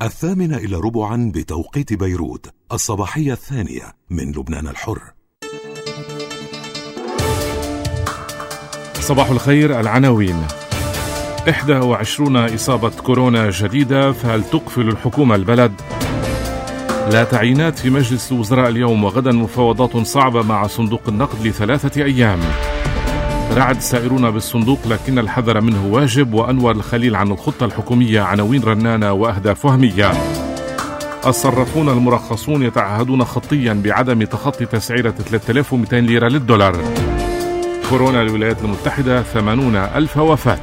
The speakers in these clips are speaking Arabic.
8:45 بتوقيت بيروت، الصباحية الثانية من لبنان الحر. صباح الخير. العناوين: 21 إصابة كورونا جديدة، فهل تقفل الحكومة البلد؟ لا تعيينات في مجلس الوزراء اليوم، وغدا مفاوضات صعبة مع صندوق النقد ل3 أيام. رعد سائرون بالصندوق لكن الحذر منه واجب، وأنور الخليل عن الخطة الحكومية، عناوين رنانة وأهداف وهمية. الصرافون المرخصون يتعهدون خطيا بعدم تخطي تسعيرة 3200 ليرة للدولار. كورونا الولايات المتحدة 80,000 وفاة.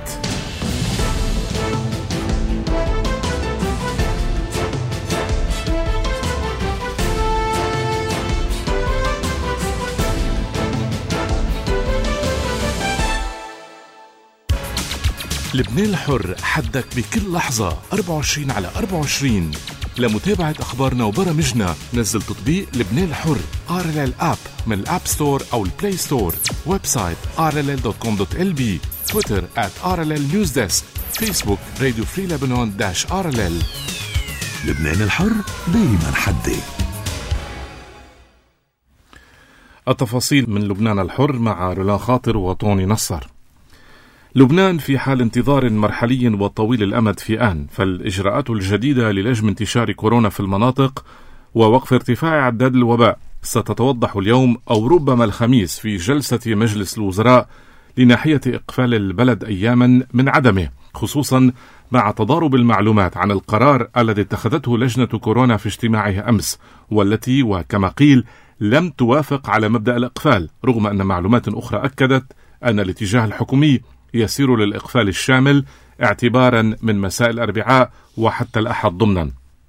لبنان الحر، حدك بكل لحظة 24/24. لمتابعة أخبارنا وبرامجنا نزل تطبيق لبنان الحر RLL App من الأب ستور أو البلاي ستور. ويب سايت rll.com.lb. تويتر @RLL Newsdesk. فيسبوك راديو فري لبنان -RLL. لبنان الحر دايما حدي. التفاصيل من لبنان الحر مع رولان خاطر وطوني نصر. لبنان في حال انتظار مرحلي وطويل الأمد في آن، فالإجراءات الجديدة للجم انتشار كورونا في المناطق ووقف ارتفاع أعداد الوباء ستتوضح اليوم أو ربما الخميس في جلسة مجلس الوزراء لناحية إقفال البلد أياما من عدمه، خصوصا مع تضارب المعلومات عن القرار الذي اتخذته لجنة كورونا في اجتماعها أمس، والتي وكما قيل لم توافق على مبدأ الإقفال، رغم أن معلومات أخرى أكدت أن الاتجاه الحكومي يسير للإقفال الشامل اعتبارا من مساء الأربعاء وحتى الأحد ضمنا.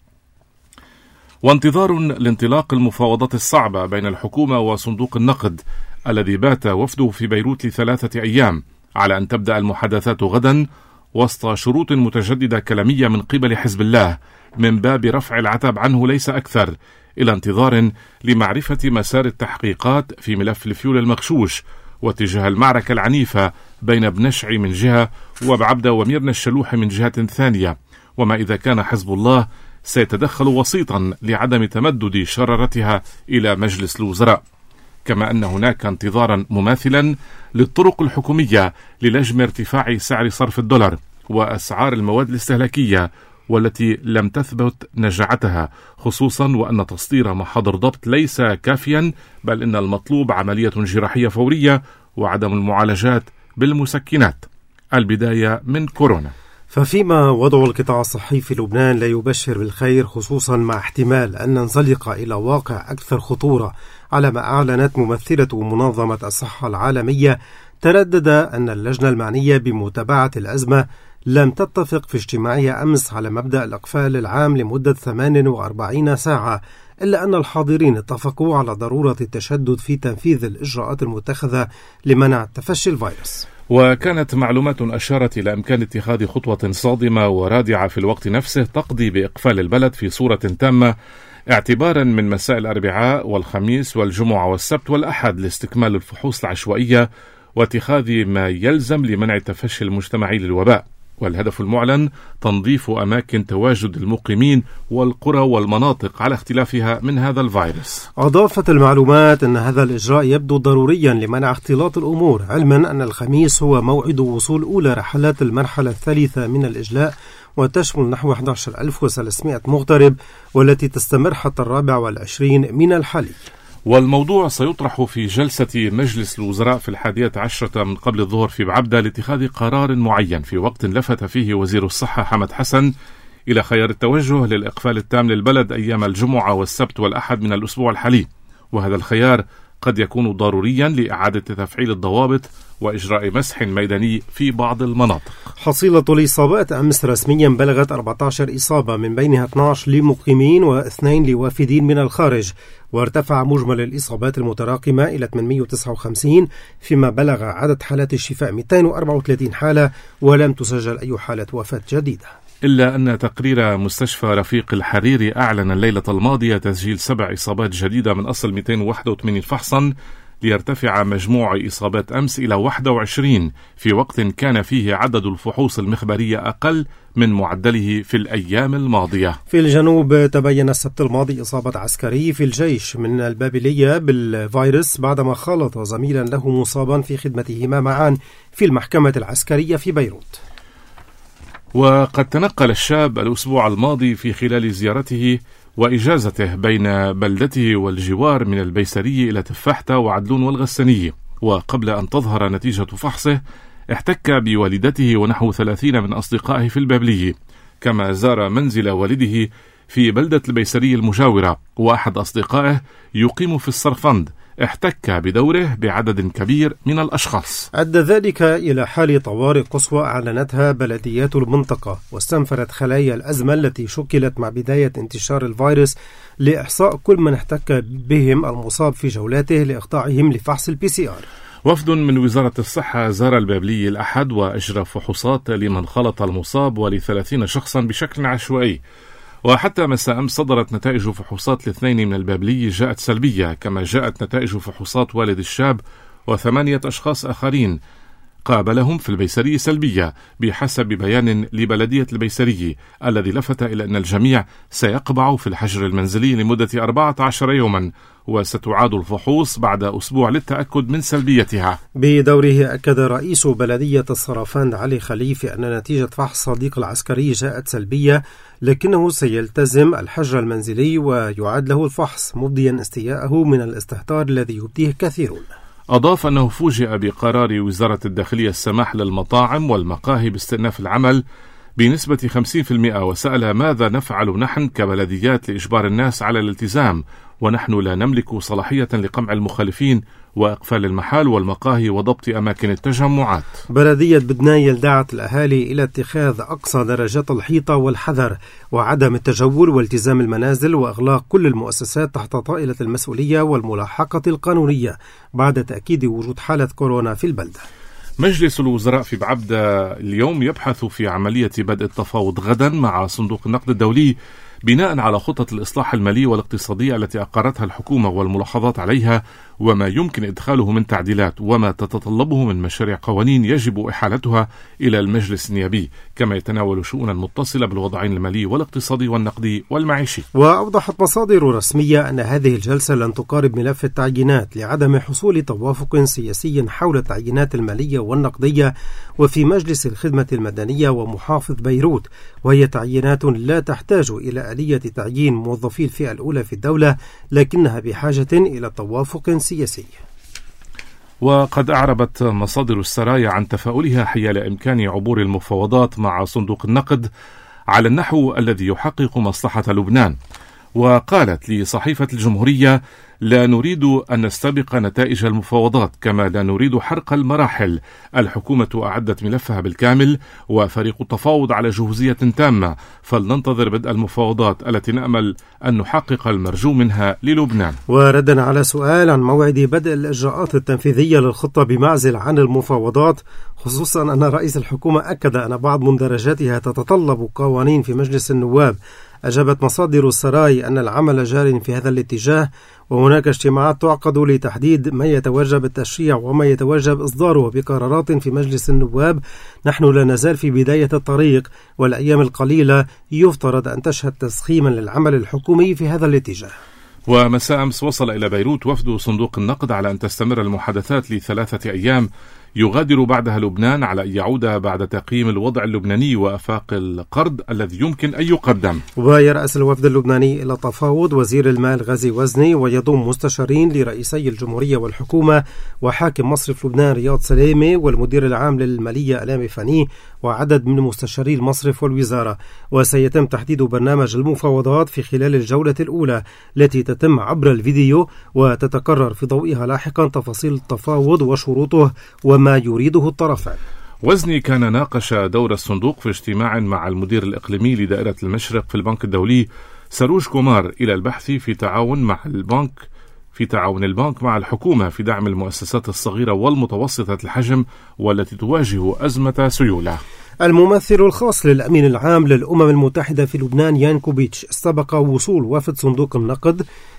وانتظار لانطلاق المفاوضات الصعبة بين الحكومة وصندوق النقد الذي بات وفده في بيروت ل3 أيام، على أن تبدأ المحادثات غدا وسط شروط متجددة كلامية من قبل حزب الله من باب رفع العتب عنه ليس أكثر، إلى انتظار لمعرفة مسار التحقيقات في ملف الفيول المغشوش واتجاه المعركة العنيفة بين بنشعي من جهة وبعبدة وميرنا الشلوحي من جهة ثانية، وما إذا كان حزب الله سيتدخل وسيطا لعدم تمدد شرارتها إلى مجلس الوزراء، كما أن هناك انتظارا مماثلا للطرق الحكومية للجم ارتفاع سعر صرف الدولار وأسعار المواد الاستهلاكية، والتي لم تثبت نجاعتها، خصوصا وأن تصدير محاضر ضبط ليس كافيا، بل إن المطلوب عملية جراحية فورية وعدم المعالجات بالمسكنات. البداية من كورونا. ففيما وضع القطاع الصحي في لبنان لا يبشر بالخير، خصوصا مع احتمال أن ننزلق إلى واقع أكثر خطورة، على ما أعلنت ممثلة منظمة الصحة العالمية، تردد أن اللجنة المعنية بمتابعة الأزمة لم تتفق في اجتماعها أمس على مبدأ الإقفال العام لمدة 48 ساعة، إلا أن الحاضرين اتفقوا على ضرورة التشدد في تنفيذ الإجراءات المتخذة لمنع تفشي الفيروس. وكانت معلومات أشارت إلى إمكان اتخاذ خطوة صادمة ورادعة في الوقت نفسه تقضي بإقفال البلد في صورة تامة اعتبارا من مساء الأربعاء والخميس والجمعة والسبت والأحد لاستكمال الفحوص العشوائية واتخاذ ما يلزم لمنع التفشي المجتمعي للوباء. والهدف المعلن تنظيف أماكن تواجد المقيمين والقرى والمناطق على اختلافها من هذا الفيروس. أضافت المعلومات أن هذا الإجراء يبدو ضروريا لمنع اختلاط الأمور، علما أن الخميس هو موعد وصول أولى رحلات المرحلة الثالثة من الإجلاء، وتشمل نحو 11,300 مغترب، والتي تستمر حتى 24 من الحالي. والموضوع سيطرح في جلسة مجلس الوزراء في 11 من قبل الظهر في بعبدة لاتخاذ قرار معين، في وقت لفت فيه وزير الصحة حمد حسن إلى خيار التوجه للإقفال التام للبلد أيام الجمعة والسبت والأحد من الأسبوع الحالي، وهذا الخيار قد يكون ضروريا لإعادة تفعيل الضوابط وإجراء مسح ميداني في بعض المناطق. حصيلة الإصابات أمس رسميا بلغت 14 إصابة، من بينها 12 لمقيمين و2 لوافدين من الخارج، وارتفع مجمل الإصابات المتراكمة إلى 859، فيما بلغ عدد حالات الشفاء 234 حالة، ولم تسجل أي حالة وفاة جديدة. إلا أن تقرير مستشفى رفيق الحريري أعلن الليلة الماضية تسجيل 7 إصابات جديدة من أصل 281 فحصا ليرتفع مجموع إصابات أمس إلى 21 في وقت كان فيه عدد الفحوص المخبرية أقل من معدله في الأيام الماضية. في الجنوب تبين السبت الماضي إصابة عسكري في الجيش من البابلية بالفيروس بعدما خالط زميلا له مصابا في خدمتهما معا في المحكمة العسكرية في بيروت. وقد تنقل الشاب الأسبوع الماضي في خلال زيارته وإجازته بين بلدته والجوار من البيسرية إلى تفاحتة وعدلون والغسانية، وقبل أن تظهر نتيجة فحصه احتك بوالدته ونحو 30 من أصدقائه في البابلية، كما زار منزل والده في بلدة البيسرية المجاورة، وأحد أصدقائه يقيم في الصرفند احتك بدوره بعدد كبير من الأشخاص. أدى ذلك إلى حالة طوارئ قصوى أعلنتها بلديات المنطقة، واستنفرت خلايا الأزمة التي شكلت مع بداية انتشار الفيروس لإحصاء كل من احتك بهم المصاب في جولاته لإخضاعهم لفحص الPCR. وفد من وزارة الصحة زار البابلية الأحد وأجرى فحوصات لمن خلط المصاب ول30 شخصا بشكل عشوائي، وحتى مساء أمس صدرت نتائج فحوصات ل2 من البابلية جاءت سلبية، كما جاءت نتائج فحوصات والد الشاب و8 أشخاص آخرين قابلهم في البيسرية سلبية بحسب بيان لبلدية البيسرية، الذي لفت إلى أن الجميع سيقبع في الحجر المنزلي لمدة 14 يوما، وستعاد الفحوص بعد أسبوع للتأكد من سلبيتها. بدوره أكد رئيس بلدية الصرافند علي خليفي أن نتيجة فحص صديق العسكري جاءت سلبية، لكنه سيلتزم الحجر المنزلي ويعاد له الفحص، مبديا استياءه من الاستهتار الذي يبديه كثيرون. أضاف أنه فوجئ بقرار وزارة الداخلية السماح للمطاعم والمقاهي باستئناف العمل بنسبة 50%، وسأل ماذا نفعل نحن كبلديات لإجبار الناس على الالتزام، ونحن لا نملك صلاحية لقمع المخالفين وإقفال المحال والمقاهي وضبط أماكن التجمعات. بلدية بدنايل دعت الأهالي إلى اتخاذ أقصى درجات الحيطة والحذر وعدم التجول والتزام المنازل وإغلاق كل المؤسسات تحت طائلة المسؤولية والملاحقة القانونية بعد تأكيد وجود حالة كورونا في البلدة. مجلس الوزراء في بعبدة اليوم يبحث في عملية بدء التفاوض غدا مع صندوق النقد الدولي بناء على خطط الإصلاح المالي والاقتصادية التي أقرتها الحكومة والملاحظات عليها، وما يمكن إدخاله من تعديلات وما تتطلبه من مشاريع قوانين يجب إحالتها إلى المجلس النيابي، كما يتناول شؤونا متصلة بالوضعين المالي والاقتصادي والنقدي والمعيشي. وأوضحت مصادر رسمية أن هذه الجلسة لن تقارب ملف التعيينات لعدم حصول توافق سياسي حول التعيينات المالية والنقدية وفي مجلس الخدمة المدنية ومحافظ بيروت، وهي تعيينات لا تحتاج إلى آلية تعيين موظفي الفئة الأولى في الدولة، لكنها بحاجة إلى توافق سياسي. وقد أعربت مصادر السرايا عن تفاؤلها حيال إمكان عبور المفاوضات مع صندوق النقد على النحو الذي يحقق مصلحة لبنان، وقالت لصحيفة الجمهورية: لا نريد أن نستبق نتائج المفاوضات، كما لا نريد حرق المراحل. الحكومة أعدت ملفها بالكامل وفريق التفاوض على جهوزية تامة، فلننتظر بدء المفاوضات التي نأمل أن نحقق المرجو منها للبنان. وردا على سؤال عن موعد بدء الإجراءات التنفيذية للخطة بمعزل عن المفاوضات، خصوصا أن رئيس الحكومة أكد أن بعض مندرجاتها تتطلب قوانين في مجلس النواب، أجابت مصادر السراي أن العمل جار في هذا الاتجاه، وهناك اجتماعات تعقد لتحديد ما يتوجب التشريع وما يتوجب إصداره بقرارات في مجلس النواب. نحن لا نزال في بداية الطريق، والأيام القليلة يفترض أن تشهد تسخيما للعمل الحكومي في هذا الاتجاه. ومساء أمس وصل إلى بيروت وفد صندوق النقد على أن تستمر المحادثات ل3 أيام يغادر بعدها لبنان على أن يعود بعد تقييم الوضع اللبناني وآفاق القرض الذي يمكن أن يقدم. ويرأس الوفد اللبناني إلى التفاوض وزير المال غازي وزني، ويضم مستشارين لرئيسي الجمهورية والحكومة وحاكم مصرف لبنان رياض سلامة والمدير العام للمالية ألامي فاني وعدد من مستشاري المصرف والوزارة. وسيتم تحديد برنامج المفاوضات في خلال الجولة الأولى التي تتم عبر الفيديو، وتتكرر في ضوئها لاحقا تفاصيل التفاوض وشروطه وما يريده الطرفان. وزني كان ناقش دور الصندوق في اجتماع مع المدير الإقليمي لدائرة المشرق في البنك الدولي سروج كومار إلى البحث في تعاون البنك مع الحكومة في دعم المؤسسات الصغيرة والمتوسطة الحجم والتي تواجه أزمة سيولة. الممثل الخاص للأمين العام للأمم المتحدة في لبنان يان كوبيتش استبق وصول وفد صندوق النقد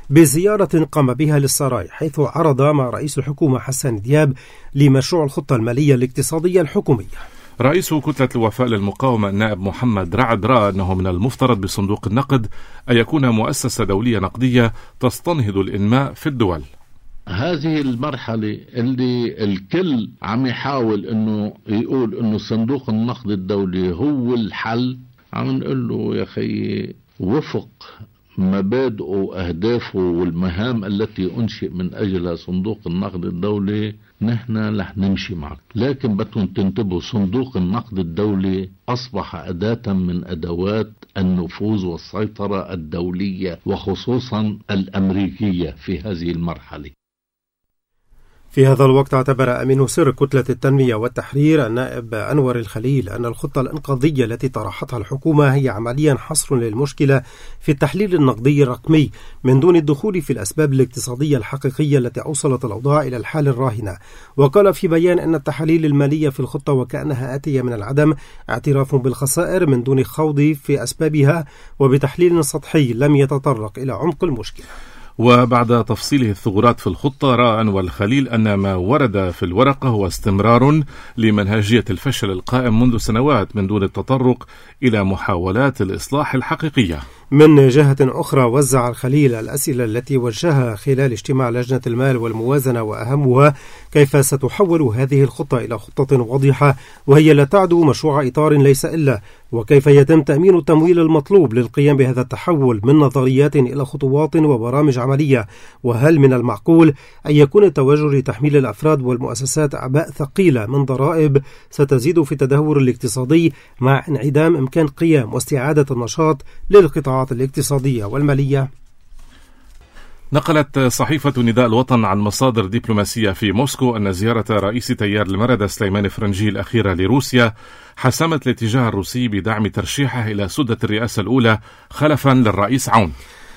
بزيارة قام بها للسراي، حيث عرض مع رئيس الحكومة حسان دياب لمشروع الخطة المالية الاقتصادية الحكومية. رئيس كتلة الوفاء للمقاومة النائب محمد رعد رأى أنه من المفترض بصندوق النقد أن يكون مؤسسة دولية نقدية تستنهض الإنماء في الدول. هذه المرحلة اللي الكل عم يحاول انه يقول انه صندوق النقد الدولي هو الحل، عم نقول له يا خي وفق مبادئه وأهدافه والمهام التي أنشئ من أجلها صندوق النقد الدولي نحن رح نمشي معك، لكن بدكم تنتبهوا صندوق النقد الدولي أصبح أداة من أدوات النفوذ والسيطرة الدولية وخصوصا الأمريكية في هذه المرحلة. في هذا الوقت اعتبر أمين سر كتلة التنمية والتحرير النائب أنور الخليل أن الخطة الإنقاذية التي طرحتها الحكومة هي عمليا حصر للمشكلة في التحليل النقدي الرقمي من دون الدخول في الأسباب الاقتصادية الحقيقية التي أوصلت الأوضاع إلى الحال الراهنة. وقال في بيان أن التحاليل المالية في الخطة وكأنها آتية من العدم، اعتراف بالخسائر من دون خوض في أسبابها وبتحليل سطحي لم يتطرق إلى عمق المشكلة. وبعد تفصيله الثغرات في الخطة، رأى أنور الخليل أن ما ورد في الورقة هو استمرار لمنهجية الفشل القائم منذ سنوات من دون التطرق إلى محاولات الإصلاح الحقيقية. من جهة أخرى وزع الخليل الأسئلة التي وجهها خلال اجتماع لجنة المال والموازنة، وأهمها كيف ستحول هذه الخطة إلى خطة واضحة وهي لا تعدو مشروع إطار ليس إلا، وكيف يتم تأمين التمويل المطلوب للقيام بهذا التحول من نظريات إلى خطوات وبرامج عملية، وهل من المعقول أن يكون التوجه لتحميل الأفراد والمؤسسات أعباء ثقيلة من ضرائب ستزيد في التدهور الاقتصادي مع انعدام إمكان قيام واستعادة النشاط للقطاعات الاقتصادية والمالية. نقلت صحيفة نداء الوطن عن مصادر دبلوماسية في موسكو أن زيارة رئيس تيار المردة سليمان فرنجي الأخيرة لروسيا حسمت الاتجاه الروسي بدعم ترشيحه إلى سدة الرئاسة الأولى خلفا للرئيس عون.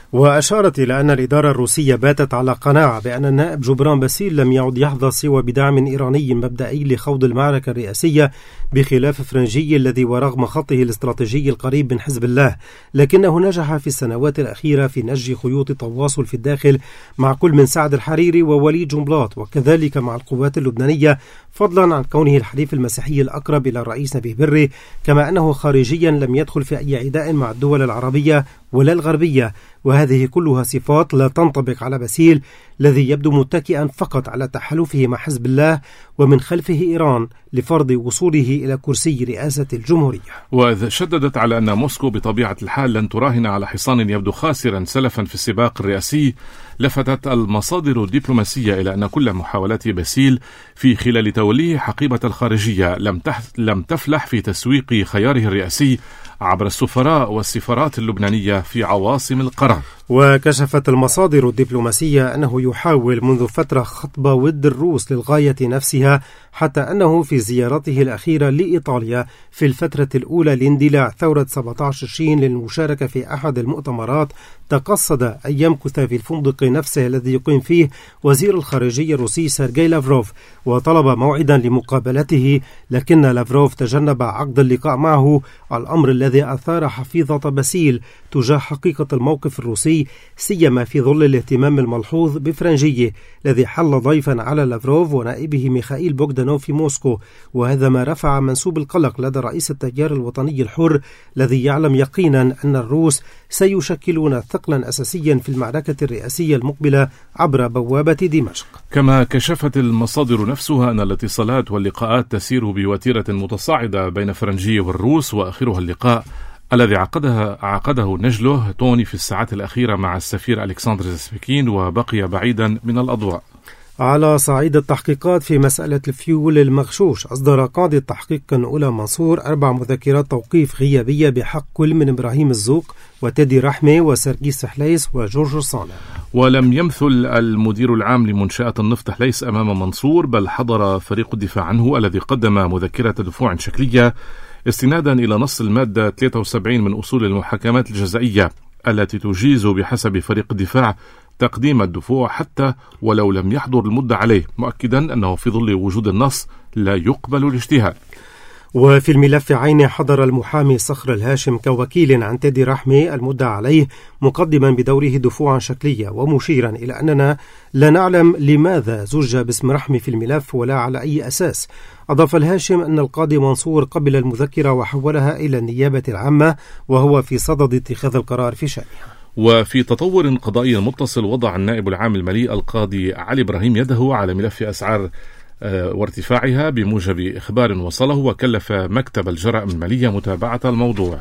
وأشارت إلى أن الإدارة الروسية باتت على قناعة بأن النائب جبران باسيل لم يعد يحظى سوى بدعم إيراني مبدئي لخوض المعركة الرئاسية، بخلاف فرنجي الذي ورغم خطه الاستراتيجي القريب من حزب الله لكنه نجح في السنوات الأخيرة في نسج خيوط التواصل في الداخل مع كل من سعد الحريري ووليد جنبلاط، وكذلك مع القوات اللبنانية، فضلا عن كونه الحليف المسيحي الأقرب إلى الرئيس نبيه بري، كما أنه خارجيا لم يدخل في أي عداء مع الدول العربية ولا الغربية، وهذه كلها صفات لا تنطبق على باسيل الذي يبدو متكئا فقط على تحالفه مع حزب الله ومن خلفه إيران لفرض وصوله إلى كرسي رئاسة الجمهورية. وإذ شددت على أن موسكو بطبيعة الحال لن تراهن على حصان يبدو خاسرا سلفا في السباق الرئاسي، لفتت المصادر الدبلوماسية إلى أن كل محاولات باسيل في خلال توليه حقيبة الخارجية لم تفلح في تسويق خياره الرئاسي عبر السفراء والسفارات اللبنانية في عواصم القرار. وكشفت المصادر الدبلوماسية أنه يحاول منذ فترة خطب ود الروس للغاية نفسها، حتى أنه في زيارته الأخيرة لإيطاليا في الفترة الأولى لاندلاع ثورة 17 تشرين للمشاركة في أحد المؤتمرات تقصد أن يمكث في الفندق نفسه الذي يقيم فيه وزير الخارجية الروسي سيرجي لافروف، وطلب موعدا لمقابلته، لكن لافروف تجنب عقد اللقاء معه، الأمر الذي أثار حفيظة باسيل تجاه حقيقة الموقف الروسي، سيما في ظل الاهتمام الملحوظ بفرنجية الذي حل ضيفا على لافروف ونائبه ميخائيل بوغدانوف في موسكو، وهذا ما رفع منسوب القلق لدى رئيس التيار الوطني الحر الذي يعلم يقينا أن الروس سيشكلون ثقلا أساسيا في المعركة الرئاسية المقبلة عبر بوابة دمشق. كما كشفت المصادر نفسها أن الاتصالات واللقاءات تسير بوتيرة متصاعدة بين فرنجي والروس، وآخرها اللقاء الذي عقده نجله توني في الساعات الأخيرة مع السفير ألكسندر زسبكين، وبقي بعيدا من الأضواء. على صعيد التحقيقات في مسألة الفيول المغشوش، أصدر قاضي التحقيق كنقولة منصور 4 مذكرات توقيف غيابية بحق كل من إبراهيم الزوق وتدي رحمة وسرجيس حليس وجورج صالح. ولم يمثل المدير العام لمنشآت النفط حليس أمام منصور، بل حضر فريق الدفاع عنه الذي قدم مذكرة دفوع شكلية استنادا إلى نص المادة 73 من أصول المحاكمات الجزائية التي تجيز بحسب فريق الدفاع تقديم الدفوع حتى ولو لم يحضر المدة عليه، مؤكدا أنه في ظل وجود النص لا يقبل الاجتهاد. وفي الملف عينه حضر المحامي صخر الهاشم كوكيل عن تيدي رحمي المدعى عليه، مقدما بدوره دفوعا شكلية ومشيرا إلى أننا لا نعلم لماذا زج باسم رحمي في الملف ولا على أي أساس. أضاف الهاشم أن القاضي منصور قبل المذكرة وحولها إلى النيابة العامة وهو في صدد اتخاذ القرار في شأنها. وفي تطور قضائي متصل، وضع النائب العام المالي القاضي علي إبراهيم يده على ملف أسعار وارتفاعها بموجب إخبار وصله، وكلف مكتب الجرائم المالية متابعة الموضوع.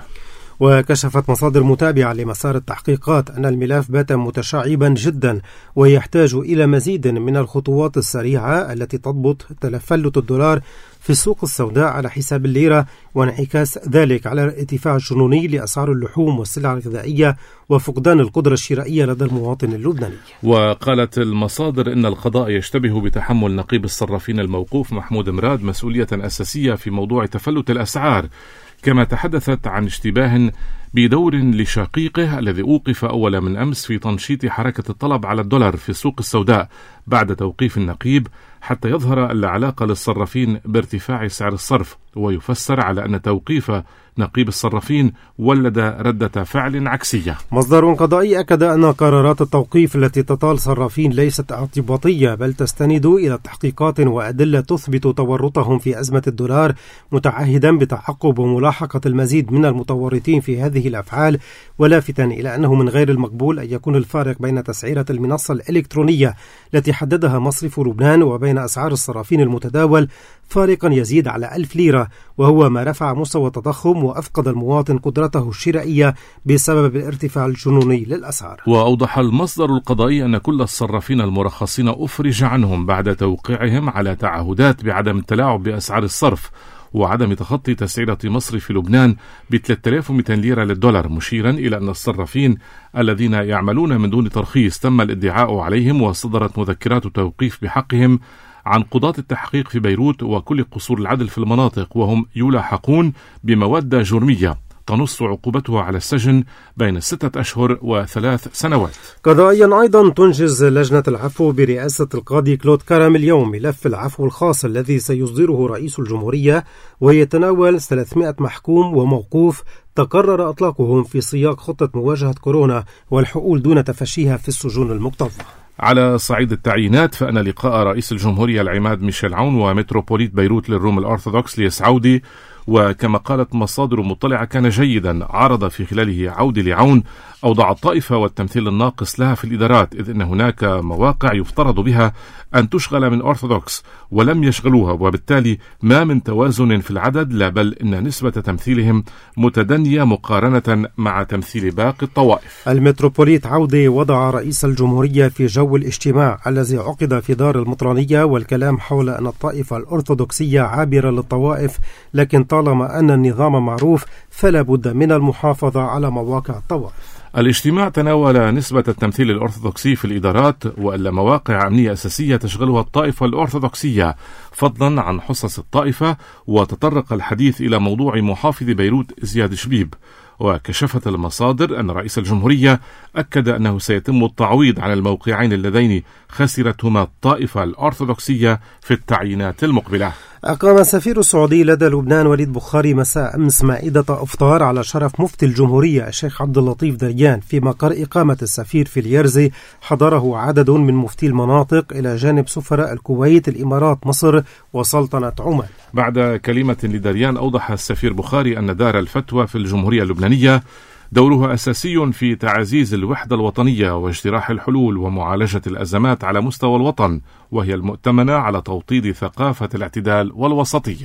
وكشفت مصادر متابعة لمسار التحقيقات أن الملف بات متشعبا جدا ويحتاج إلى مزيد من الخطوات السريعة التي تضبط تفلت الدولار في السوق السوداء على حساب الليرة، وانعكاس ذلك على الارتفاع الجنوني لأسعار اللحوم والسلع الغذائية وفقدان القدرة الشرائية لدى المواطن اللبناني. وقالت المصادر إن القضاء يشتبه بتحمل نقيب الصرافين الموقوف محمود مراد مسؤولية أساسية في موضوع تفلت الأسعار، كما تحدثت عن اشتباه بدور لشقيقه الذي أوقف أول من أمس في تنشيط حركة الطلب على الدولار في السوق السوداء بعد توقيف النقيب، حتى يظهر العلاقة للصرافين بارتفاع سعر الصرف، ويفسر على أن توقيف نقيب الصرافين ولد ردة فعل عكسية. مصدر قضائي أكد أن قرارات التوقيف التي تطال صرافين ليست اعتباطية، بل تستند إلى تحقيقات وأدلة تثبت تورطهم في أزمة الدولار، متعهدا بتعقب وملاحقة المزيد من المتورطين في هذه الأفعال، ولافتا إلى أنه من غير المقبول أن يكون الفارق بين تسعيرة المنصة الإلكترونية التي حددها مصرف لبنان وبين أسعار الصرافين المتداول فارقا يزيد على 1000 ليرة، وهو ما رفع مستوى التضخم وأفقد المواطن قدرته الشرائية بسبب الارتفاع الجنوني للأسعار. وأوضح المصدر القضائي أن كل الصرافين المرخصين أفرج عنهم بعد توقيعهم على تعهدات بعدم التلاعب بأسعار الصرف وعدم تخطي تسعيرة مصرف لبنان ب 3200 ليرة للدولار، مشيرا إلى أن الصرافين الذين يعملون من دون ترخيص تم الادعاء عليهم وصدرت مذكرات توقيف بحقهم عن قضاة التحقيق في بيروت وكل قصور العدل في المناطق، وهم يلاحقون بمواد جرمية تنص عقوبتها على السجن بين 6 أشهر و3 سنوات. قضائيا أيضا تنجز لجنة العفو برئاسة القاضي كلود كرم اليوم ملف العفو الخاص الذي سيصدره رئيس الجمهورية، ويتناول 300 محكوم وموقوف تقرر إطلاقهم في سياق خطة مواجهة كورونا والحقول دون تفشيها في السجون المكتظة. على صعيد التعيينات، فإن لقاء رئيس الجمهورية العماد ميشيل عون ومتروبوليت بيروت للروم الأرثوذكس ليس عودي، وكما قالت مصادر مطلعة كان جيدا، عرض في خلاله عودي لعون أوضاع الطائفة والتمثيل الناقص لها في الإدارات، إذ أن هناك مواقع يفترض بها أن تشغل من أرثوذكس ولم يشغلوها، وبالتالي ما من توازن في العدد، لا بل إن نسبة تمثيلهم متدنية مقارنة مع تمثيل باقي الطوائف. المتروبوليت عودي وضع رئيس الجمهورية في جو الاجتماع الذي عقد في دار المطرانية والكلام حول أن الطائفة الأرثوذكسية عابرة للطوائف، لكن طالما أن النظام معروف فلا بد من المحافظة على مواقع الطوائف. الاجتماع تناول نسبة التمثيل الأرثوذكسي في الإدارات وألا مواقع أمنية أساسية تشغلها الطائفة الأرثوذكسية فضلا عن حصص الطائفة، وتطرق الحديث إلى موضوع محافظ بيروت زياد شبيب. وكشفت المصادر أن رئيس الجمهورية أكد أنه سيتم التعويض عن الموقعين اللذين خسرتهما الطائفة الأرثوذكسية في التعيينات المقبلة. أقام السفير السعودي لدى لبنان وليد بخاري مساء أمس مائدة إفطار على شرف مفتي الجمهورية الشيخ عبد اللطيف دريان في مقر إقامة السفير في اليرزي. حضره عدد من مفتي المناطق إلى جانب سفراء الكويت، الإمارات، مصر وسلطنة عمان. بعد كلمة لدريان، أوضح السفير بخاري أن دار الفتوى في الجمهورية اللبنانية دورها أساسي في تعزيز الوحدة الوطنية واجتراح الحلول ومعالجة الأزمات على مستوى الوطن، وهي المؤتمنة على توطيد ثقافة الاعتدال والوسطية.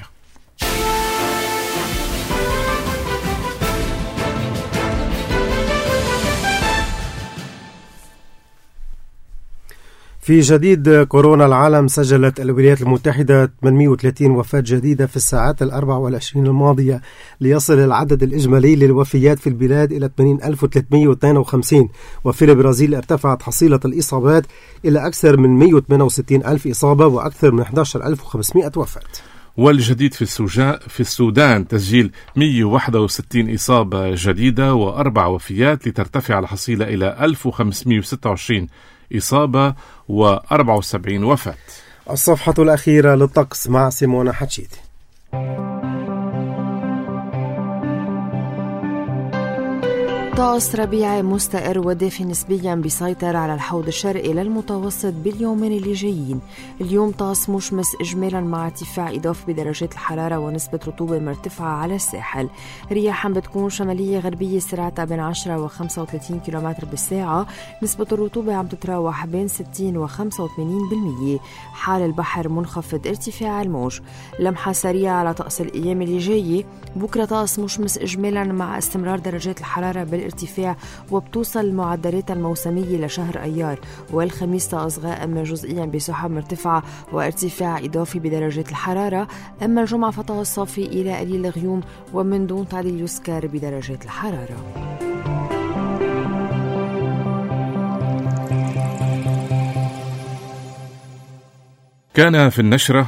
في جديد كورونا، العالم سجلت الولايات المتحدة 830 وفاة جديدة في الساعات 24 الماضية، ليصل العدد الإجمالي للوفيات في البلاد إلى 80,352. وفي البرازيل ارتفعت حصيلة الإصابات إلى أكثر من 168,000 إصابة وأكثر من 11,500 وفاة. والجديد في السودان تسجيل 161 إصابة جديدة و4 وفيات لترتفع الحصيلة إلى 1526 إصابة و74 وفاة. الصفحة الأخيرة للطقس مع سيمونا حتشيتي. طقس ربيعي مستقر ودافي نسبيا بيسيطر على الحوض الشرقي للمتوسط باليومين اللي جايين. اليوم طقس مشمس إجمالا مع ارتفاع إضافي بدرجات الحرارة ونسبة رطوبة مرتفعة على الساحل. رياح بتكون شمالية غربية سرعتها بين 10 و 35 كم بالساعة. نسبة الرطوبة عم تتراوح بين 60 و 85%. حال البحر منخفض ارتفاع الموج. لمحة سريعة على طقس الأيام اللي جاية. بكرة طقس مشمس إجمالا مع استمرار درجات الحرارة بالارتفاع وبتوصل المعدلات الموسمية لشهر أيار. والخميس طقس غائم جزئيا بسحب مرتفعة وارتفاع إضافي بدرجات الحرارة. أما الجمعة فطقس صافي إلى قليل غيوم ومن دون تعديل يذكر بدرجات الحرارة. كان في النشرة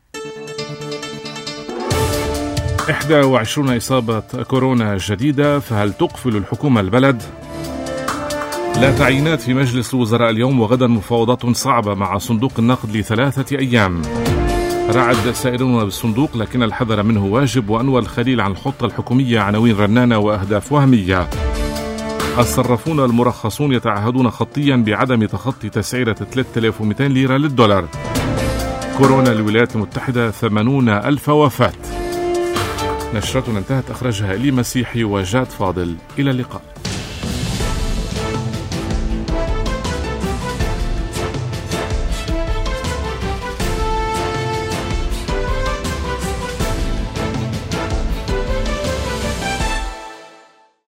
21 إصابة كورونا جديدة، فهل تقفل الحكومة البلد؟ لا تعيينات في مجلس الوزراء اليوم، وغدا مفاوضات صعبة مع صندوق النقد ل3 أيام. رعد سائرون بالصندوق لكن الحذر منه واجب، وأنوى الخليل عن الخطة الحكومية عناوين رنانة وأهداف وهمية. الصرافون المرخصون يتعهدون خطيا بعدم تخطي تسعيرة 3200 ليرة للدولار. كورونا الولايات المتحدة 80,000 وفاة. نشرتنا انتهت، أخرجها إلي مسيحي وجاد فاضل. إلى اللقاء.